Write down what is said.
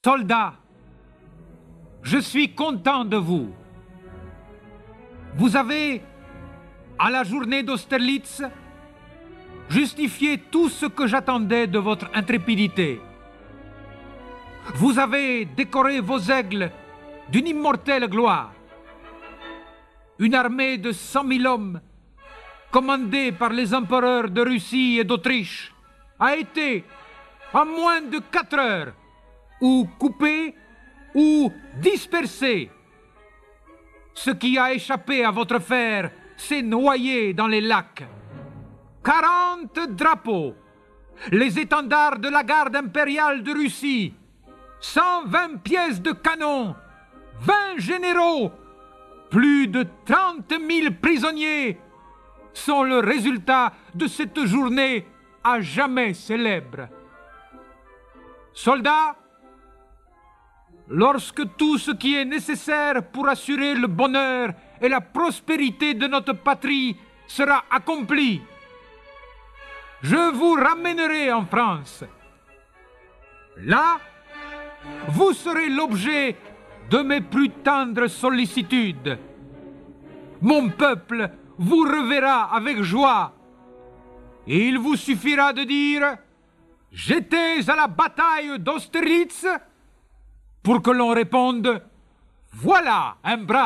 Soldats, je suis content de vous. Vous avez, à la journée d'Austerlitz, justifié tout ce que j'attendais de votre intrépidité. Vous avez décoré vos aigles d'une immortelle gloire. Une armée de 100 000 hommes, commandée par les empereurs de Russie et d'Autriche, a été, en moins de 4 heures, ou coupée ou dispersée. Ce qui a échappé à votre fer s'est noyé dans les lacs. 40 drapeaux, les étendards de la garde impériale de Russie, 120 pièces de canon, 20 généraux, plus de 30 000 prisonniers sont le résultat de cette journée à jamais célèbre. Soldats, lorsque tout ce qui est nécessaire pour assurer le bonheur et la prospérité de notre patrie sera accompli, je vous ramènerai en France. Là, vous serez l'objet de mes plus tendres sollicitudes. Mon peuple vous reverra avec joie. Et il vous suffira de dire « J'étais à la bataille d'Austerlitz » pour que l'on réponde « Voilà un brave ».